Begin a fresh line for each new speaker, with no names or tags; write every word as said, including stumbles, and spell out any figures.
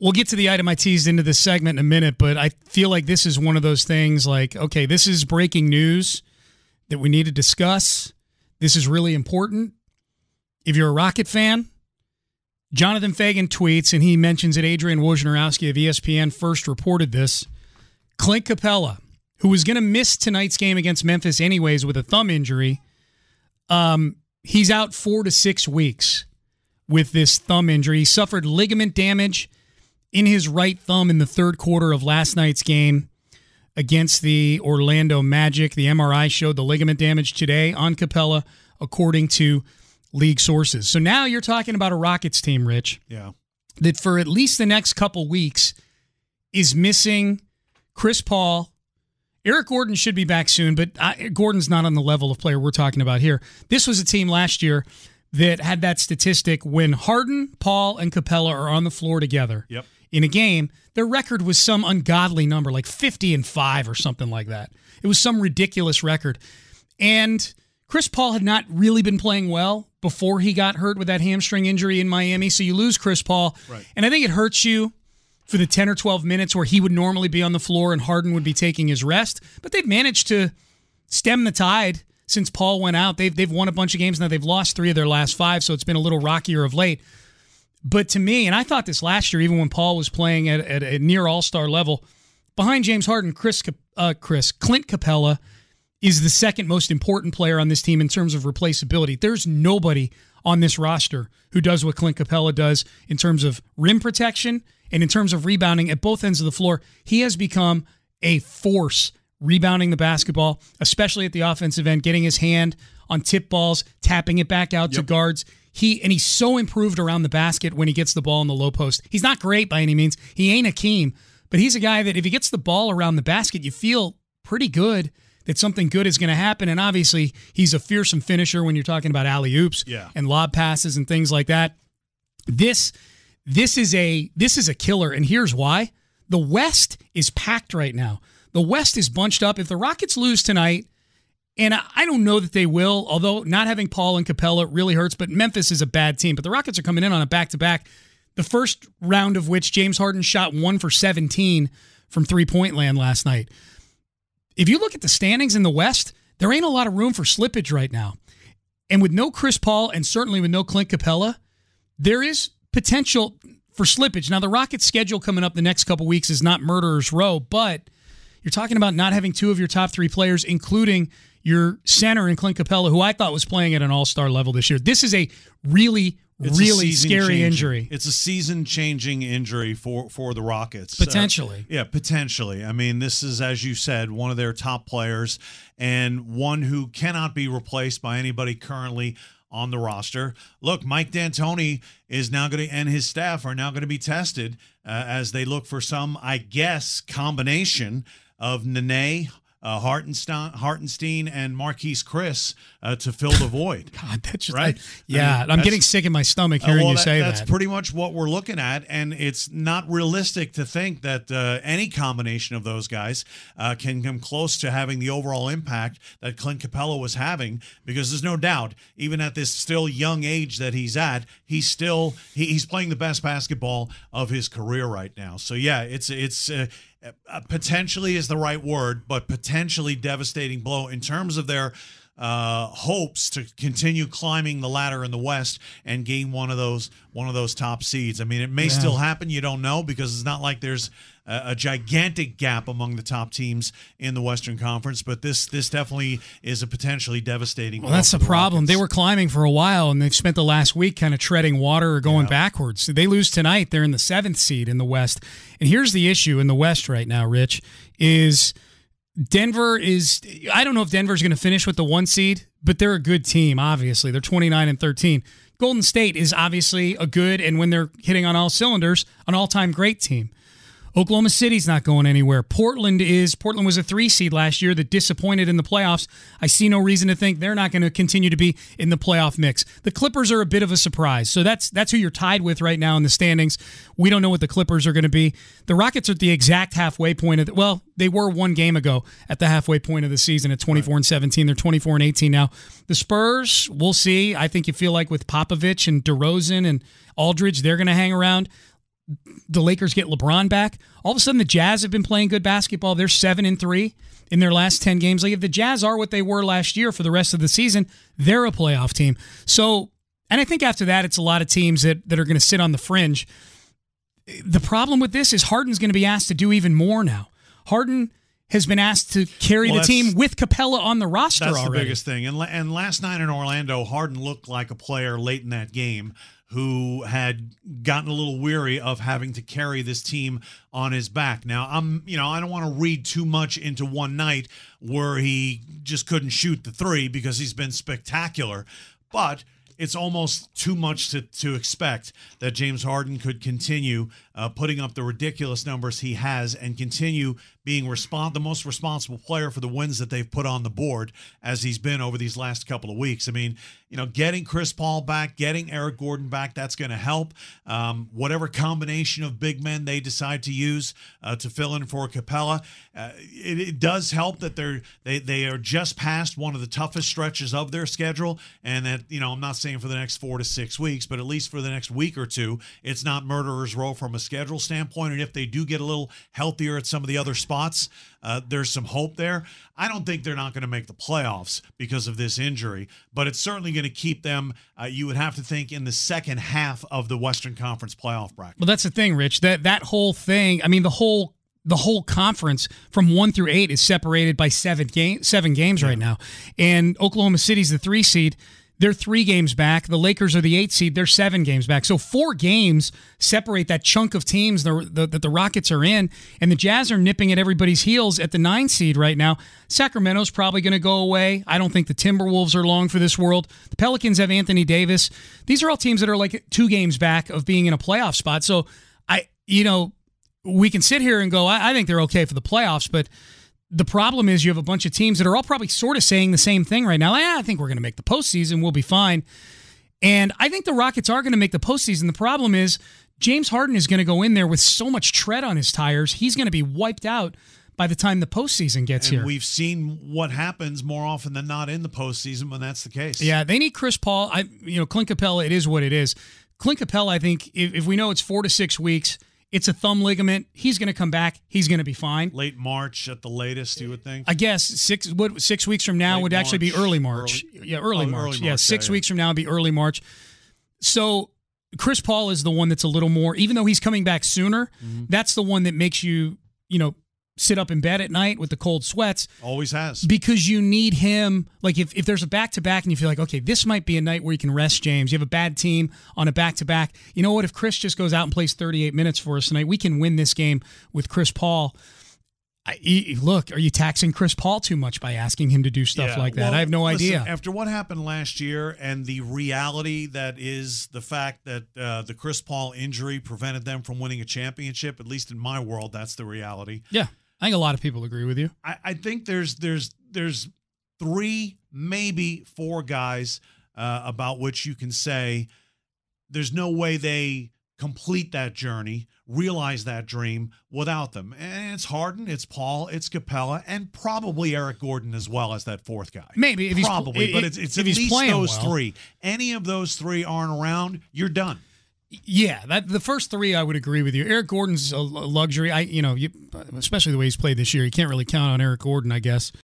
We'll get to the item I teased into this segment in a minute, but I feel like this is one of those things like, okay, this is breaking news that we need to discuss. This is really important. If you're a Rocket fan, Jonathan Fagan tweets, and he mentions that Adrian Wojnarowski of E S P N first reported this. Clint Capella, who was going to miss tonight's game against Memphis anyways with a thumb injury, um, he's out four to six weeks with this thumb injury. He suffered ligament damage in his right thumb in the third quarter of last night's game against the Orlando Magic. The M R I showed the ligament damage today on Capella, according to league sources. So now you're talking about a Rockets team, Rich,
yeah,
that for at least the next couple weeks is missing Chris Paul. Eric Gordon should be back soon, but I, Gordon's not on the level of player we're talking about here. This was a team last year that had that statistic when Harden, Paul, and Capella are on the floor together.
Yep.
In a game, their record was some ungodly number, like fifty and five or something like that. It was some ridiculous record. And Chris Paul had not really been playing well before he got hurt with that hamstring injury in Miami. So you lose Chris Paul.
Right.
And I think it hurts you for the ten or twelve minutes where he would normally be on the floor and Harden would be taking his rest. But they've managed to stem the tide since Paul went out. They've, they've won a bunch of games now. They've lost three of their last five, so it's been a little rockier of late. But to me, and I thought this last year, even when Paul was playing at, at a near all-star level, behind James Harden, Chris, uh, Chris Clint Capella is the second most important player on this team in terms of replaceability. There's nobody on this roster who does what Clint Capella does in terms of rim protection and in terms of rebounding at both ends of the floor. He has become a force rebounding the basketball, especially at the offensive end, getting his hand on tip balls, tapping it back out yep. to guards. He and he's so improved around the basket when he gets the ball in the low post. He's not great by any means. He ain't Akeem, but he's a guy that if he gets the ball around the basket, you feel pretty good that something good is going to happen. And obviously, he's a fearsome finisher when you're talking about alley-oops
yeah.
and lob passes and things like that. This this is a this is a killer, and here's why. The West is packed right now. The West is bunched up. If the Rockets lose tonight, and I don't know that they will, although not having Paul and Capella really hurts, but Memphis is a bad team. But the Rockets are coming in on a back-to-back, the first round of which James Harden shot one for seventeen from three-point land last night. If you look at the standings in the West, there ain't a lot of room for slippage right now. And with no Chris Paul and certainly with no Clint Capella, there is potential for slippage. Now, the Rockets' schedule coming up the next couple weeks is not murderer's row, but you're talking about not having two of your top three players, including your center in Clint Capella, who I thought was playing at an all-star level this year. This is a really,
it's
really
a
scary
changing.
injury.
It's a season-changing injury for, for the Rockets.
Potentially.
Uh, yeah, potentially. I mean, this is, as you said, one of their top players and one who cannot be replaced by anybody currently on the roster. Look, Mike D'Antoni is now going to, and his staff are now going to be tested uh, as they look for some, I guess, combination of Nene, Uh, Hartenstein, Hartenstein and Marquise Chris uh, to fill the void.
God, that's just,
right.
I, yeah, I mean, I'm getting sick in my stomach hearing
uh, well,
you
that,
say
that's
that.
That's pretty much what we're looking at, and it's not realistic to think that uh, any combination of those guys uh, can come close to having the overall impact that Clint Capella was having, because there's no doubt, even at this still young age that he's at, he's still he, he's playing the best basketball of his career right now. So yeah, it's it's. Uh, Uh, potentially is the right word, but potentially devastating blow in terms of their uh, hopes to continue climbing the ladder in the West and gain one of those one of those top seeds. I mean, it may yeah. still happen. You don't know, because it's not like there's a, a gigantic gap among the top teams in the Western Conference. But this this definitely is a potentially devastating.
Well, that's the, the problem.
Rockets.
They were climbing for a while, and they've spent the last week kind of treading water or going yeah. backwards. They lose tonight. They're in the seventh seed in the West. And here's the issue in the West right now, Rich, is Denver is – I don't know if Denver's going to finish with the one seed, but they're a good team, obviously. They're twenty-nine and thirteen. Golden State is obviously a good, and when they're hitting on all cylinders, an all-time great team. Oklahoma City's not going anywhere. Portland is. Portland was a three seed last year that disappointed in the playoffs. I see no reason to think they're not going to continue to be in the playoff mix. The Clippers are a bit of a surprise. So that's that's who you're tied with right now in the standings. We don't know what the Clippers are going to be. The Rockets are at the exact halfway point of the, well, they were one game ago at the halfway point of the season at twenty-four and seventeen. They're twenty-four and eighteen now. The Spurs, we'll see. I think you feel like with Popovich and DeRozan and Aldridge, they're going to hang around. the Lakers get LeBron back. All of a sudden, the Jazz have been playing good basketball. They're seven and three in their last ten games. Like if the Jazz are what they were last year for the rest of the season, they're a playoff team. So, and I think after that, it's a lot of teams that, that are going to sit on the fringe. The problem with this is Harden's going to be asked to do even more now. Harden has been asked to carry
well,
the team with Capella on the roster
that's
already.
That's the biggest thing. And, and last night in Orlando, Harden looked like a player late in that game who had gotten a little weary of having to carry this team on his back. Now, I'm, you know, I don't want to read too much into one night where he just couldn't shoot the three because he's been spectacular, but it's almost too much to, to expect that James Harden could continue uh, putting up the ridiculous numbers he has and continue being respond the most responsible player for the wins that they've put on the board as he's been over these last couple of weeks. I mean, you know, getting Chris Paul back, getting Eric Gordon back, that's going to help. Um, whatever combination of big men they decide to use uh, to fill in for Capella, uh, it, it does help that they're they they are just past one of the toughest stretches of their schedule, and that, you know, I'm not saying for the next four to six weeks, but at least for the next week or two, it's not murderer's row from a schedule standpoint. And if they do get a little healthier at some of the other spots, uh, there's some hope there. I don't think they're not going to make the playoffs because of this injury, but it's certainly going to keep them, uh, you would have to think, in the second half of the Western Conference playoff bracket.
Well, that's the thing, Rich. That that whole thing, I mean, the whole the whole conference from one through eight is separated by seven game, seven games yeah. right now. And Oklahoma City's the three seed. They're three games back. The Lakers are the eight seed. They're seven games back. So four games separate that chunk of teams that the, the, the Rockets are in, and the Jazz are nipping at everybody's heels at the nine seed right now. Sacramento's probably going to go away. I don't think the Timberwolves are long for this world. The Pelicans have Anthony Davis. These are all teams that are like two games back of being in a playoff spot. So, I, you know, we can sit here and go, I, I think they're okay for the playoffs, but the problem is you have a bunch of teams that are all probably sort of saying the same thing right now. Like, I think we're going to make the postseason. We'll be fine. And I think the Rockets are going to make the postseason. The problem is James Harden is going to go in there with so much tread on his tires. He's going to be wiped out by the time the postseason gets
and
here.
We've seen what happens more often than not in the postseason when that's the case.
Yeah, they need Chris Paul. I, you know, Clint Capella, it is what it is. Clint Capella, I think, if, if we know it's four to six weeks, it's a thumb ligament. He's going to come back. He's going to be fine.
Late March at the latest, you would think?
I guess six what, six weeks from now
Late
would
March,
actually be early March.
Early,
yeah, early,
oh,
March.
early March.
Yeah, six
yeah, yeah.
weeks from now would be early March. So Chris Paul is the one that's a little more, even though he's coming back sooner, mm-hmm. that's the one that makes you, you know, sit up in bed at night with the cold sweats.
Always has.
Because you need him. Like if, if there's a back-to-back and you feel like, okay, this might be a night where you can rest James. You have a bad team on a back-to-back. You know what? If Chris just goes out and plays thirty-eight minutes for us tonight, we can win this game with Chris Paul. I, he, look, are you taxing Chris Paul too much by asking him to do stuff
yeah.
like that?
Well,
I have no
listen,
idea.
After what happened last year and the reality that is the fact that uh, the Chris Paul injury prevented them from winning a championship, at least in my world, that's the reality.
Yeah. I think a lot of people agree with you.
I, I think there's there's there's three, maybe four guys uh, about which you can say there's no way they complete that journey, realize that dream without them. And it's Harden, it's Paul, it's Capella, and probably Eric Gordon as well as that fourth guy.
Maybe. If
probably,
he's,
but it's, it's
if
at
he's
least those
well.
three. Any of those three aren't around, you're done.
Yeah, that the first three I would agree with you. Eric Gordon's a luxury. I, you know, you, especially the way he's played this year, you can't really count on Eric Gordon, I guess.